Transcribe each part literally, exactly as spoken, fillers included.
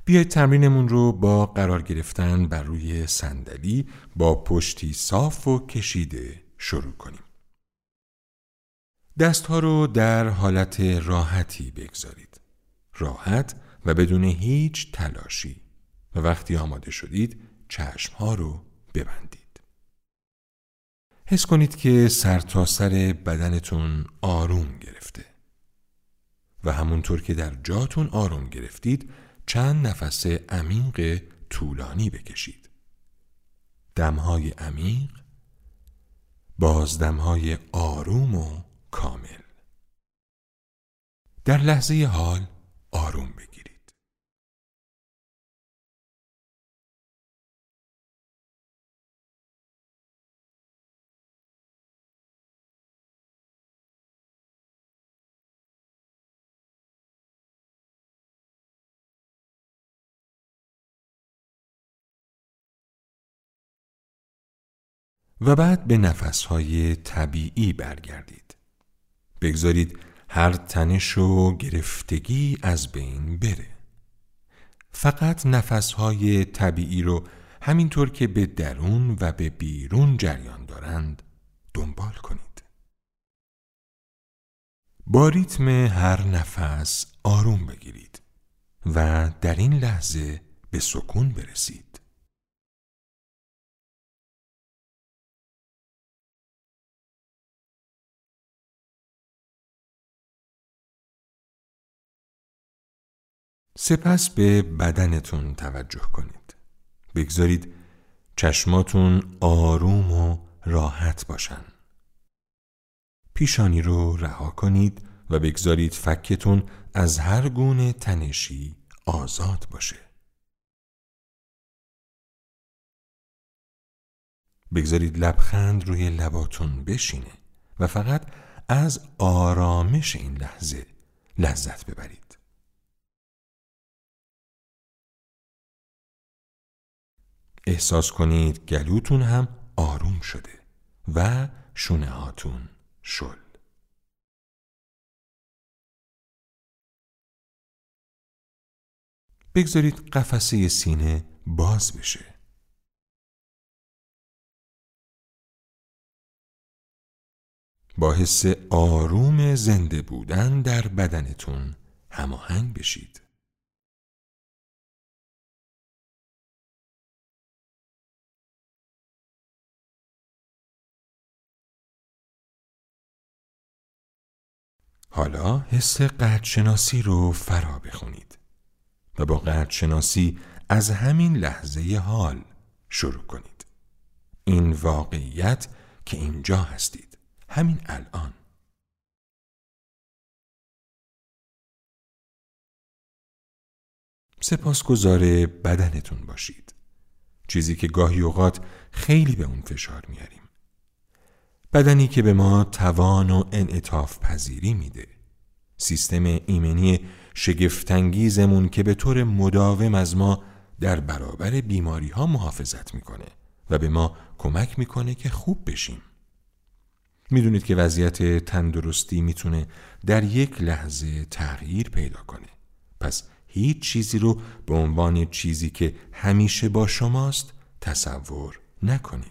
بیایید تمرینمون رو با قرار گرفتن بر روی صندلی با پشتی صاف و کشیده شروع کنیم. دستها رو در حالت راحتی بگذارید. راحت و بدون هیچ تلاشی. و وقتی آماده شدید چشمها رو ببندید. حس کنید که سر تا سر بدنتون آروم گرفته. و همونطور که در جاتون آروم گرفتید چند نفس عمیق طولانی بکشید. دمهای عمیق، بازدمهای آروم و کامل. در لحظه حال آروم بگیرید. و بعد به نفسهای طبیعی برگردید. بگذارید هر تنش و گرفتگی از بین بره. فقط نفسهای طبیعی رو همینطور که به درون و به بیرون جریان دارند دنبال کنید. با ریتم هر نفس آروم بگیرید و در این لحظه به سکون برسید. سپس به بدنتون توجه کنید. بگذارید چشماتون آروم و راحت باشن. پیشانی رو رها کنید و بگذارید فکتون از هر گونه تنشی آزاد باشه. بگذارید لبخند روی لباتون بشینه و فقط از آرامش این لحظه لذت ببرید. احساس کنید گلوتون هم آروم شده و شونه هاتون شل. بگذارید قفسه سینه باز بشه. با حس آروم زنده بودن در بدنتون هماهنگ بشید. حالا حس قدرشناسی رو فرا بخونید و با قدرشناسی از همین لحظه حال شروع کنید. این واقعیت که اینجا هستید، همین الان. سپاسگزار بدنتون باشید، چیزی که گاهی اوقات خیلی به اون فشار میاریم. بدنی که به ما توان و انعطاف پذیری میده. سیستم ایمنی شگفت‌انگیزمون که به طور مداوم از ما در برابر بیماری ها محافظت میکنه و به ما کمک میکنه که خوب بشیم. میدونید که وضعیت تندرستی میتونه در یک لحظه تغییر پیدا کنه. پس هیچ چیزی رو به عنوان چیزی که همیشه با شماست تصور نکنید.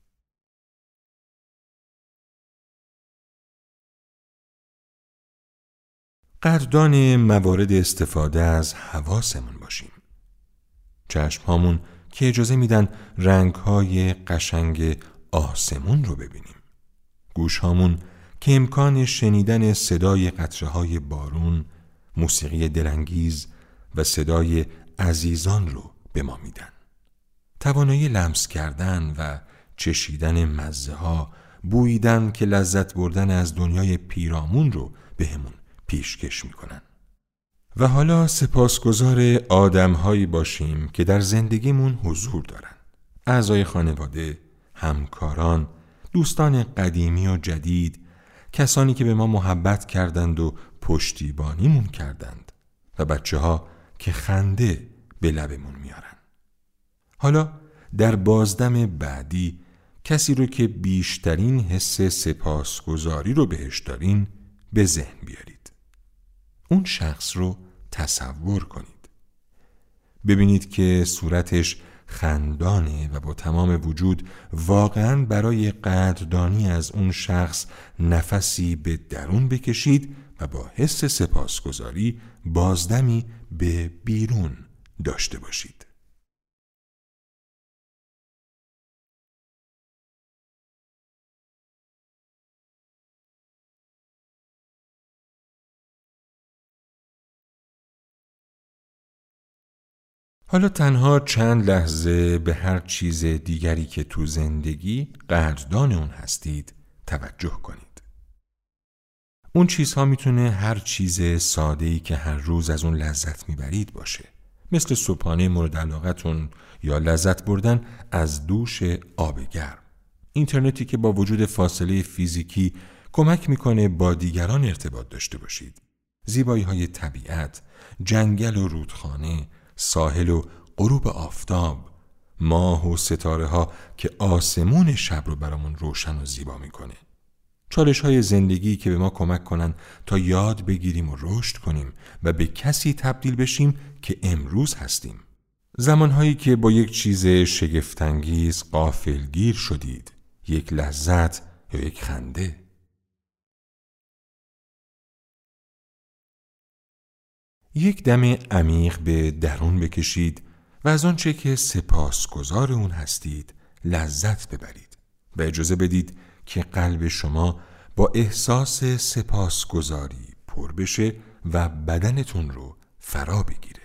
قدردان موارد استفاده از حواسمون باشیم. چشم هامون که اجازه میدن رنگ های قشنگ آسمون رو ببینیم. گوش هامون که امکان شنیدن صدای قطره های بارون، موسیقی دلانگیز و صدای عزیزان رو به ما میدن. توانایی لمس کردن و چشیدن مزه ها، بوییدن که لذت بردن از دنیای پیرامون رو به همون پیشکش میکنن. و حالا سپاسگزار آدم‌هایی باشیم که در زندگیمون حضور دارن. اعضای خانواده، همکاران، دوستان قدیمی و جدید، کسانی که به ما محبت کردند و پشتیبانیمون کردند و بچه‌ها که خنده به لبمون میارن. حالا در بازدم بعدی کسی رو که بیشترین حس سپاسگزاری رو بهش دارین به ذهن بیارید. اون شخص رو تصور کنید. ببینید که صورتش خندانه و با تمام وجود واقعاً برای قدردانی از اون شخص نفسی به درون بکشید و با حس سپاسگزاری بازدمی به بیرون داشته باشید. حالا تنها چند لحظه به هر چیز دیگری که تو زندگی قدردان اون هستید توجه کنید. اون چیزها میتونه هر چیز ساده‌ای که هر روز از اون لذت میبرید باشه، مثل صبحانه مورد علاقتون یا لذت بردن از دوش آب گرم. اینترنتی که با وجود فاصله فیزیکی کمک میکنه با دیگران ارتباط داشته باشید. زیبایی‌های طبیعت، جنگل و رودخانه، ساحل و غروب آفتاب، ماه و ستاره ها که آسمون شب رو برامون روشن و زیبا میکنه. چالش های زندگی که به ما کمک کنن تا یاد بگیریم و رشد کنیم و به کسی تبدیل بشیم که امروز هستیم. زمانهایی که با یک چیز شگفت‌انگیز غافلگیر شدید، یک لذت یا یک خنده. یک دم عمیق به درون بکشید و از آنچه که سپاسگزار اون هستید لذت ببرید و اجازه بدید که قلب شما با احساس سپاسگزاری پر بشه و بدنتون رو فرا بگیره.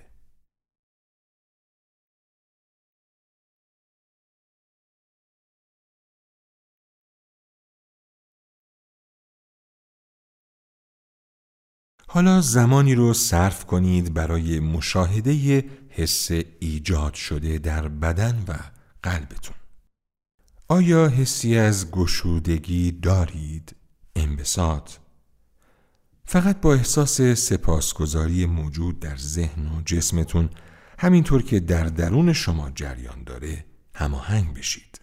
حالا زمانی رو صرف کنید برای مشاهده حس ایجاد شده در بدن و قلبتون. آیا حسی از گشودگی دارید؟ انبساط؟ فقط با احساس سپاسگزاری موجود در ذهن و جسمتون، همینطور که در درون شما جریان داره، هماهنگ بشید.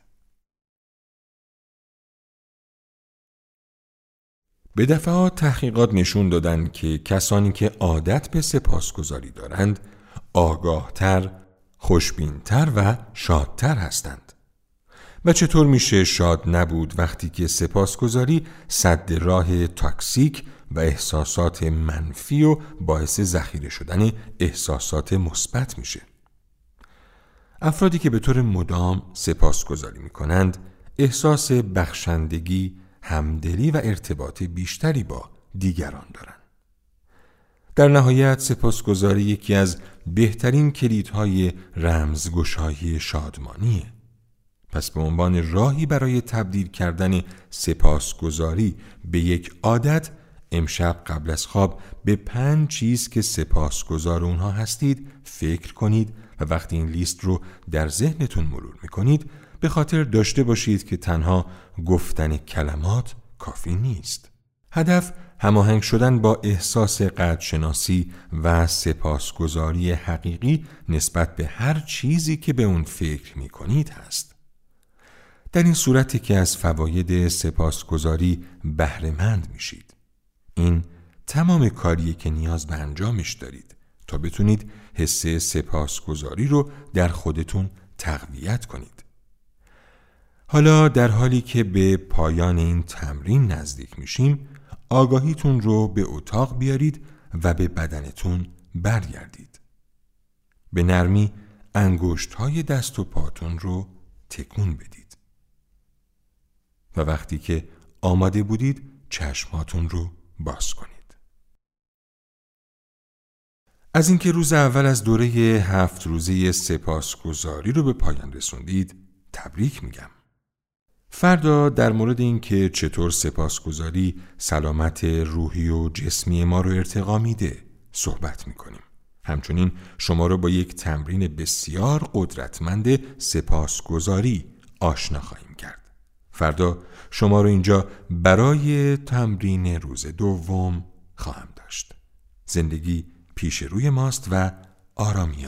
به دفعات تحقیقات نشون دادن که کسانی که عادت به سپاسگزاری دارند آگاهتر، خوشبینتر و شادتر هستند. و چطور میشه شاد نبود وقتی که سپاسگزاری سد راه تاکسیک و احساسات منفی و باعث ذخیره شدن احساسات مثبت میشه؟ افرادی که به طور مدام سپاسگزاری میکنند احساس بخشندگی، همدلی و ارتباط بیشتری با دیگران دارند. در نهایت سپاسگزاری یکی از بهترین کلیدهای رمزگشایی شادمانیه. پس به عنوان راهی برای تبدیل کردن سپاسگزاری به یک عادت، امشب قبل از خواب به پنج چیز که سپاسگزار اونها هستید فکر کنید و وقتی این لیست رو در ذهنتون مرور میکنید به خاطر داشته باشید که تنها گفتن کلمات کافی نیست. هدف هماهنگ شدن با احساس قدرشناسی و سپاسگزاری حقیقی نسبت به هر چیزی که به اون فکر میکنید هست. در این صورتی که از فواید سپاسگزاری بهره مند میشید. این تمام کاریه که نیاز به انجامش دارید تا بتونید حس سپاسگزاری رو در خودتون تقویت کنید. حالا در حالی که به پایان این تمرین نزدیک میشیم، آگاهیتون رو به اتاق بیارید و به بدنتون برگردید. به نرمی انگشت‌های دست و پاتون رو تکون بدید. و وقتی که آماده بودید چشماتون رو باز کنید. از اینکه روز اول از دوره هفت روزه سپاسگزاری رو به پایان رسوندید تبریک میگم. فردا در مورد اینکه چطور سپاسگزاری سلامت روحی و جسمی ما رو ارتقا میده صحبت میکنیم. همچنین شما رو با یک تمرین بسیار قدرتمند سپاسگزاری آشنا خواهیم کرد. فردا شما رو اینجا برای تمرین روز دوم خواهم داشت. زندگی پیش روی ماست و آرامی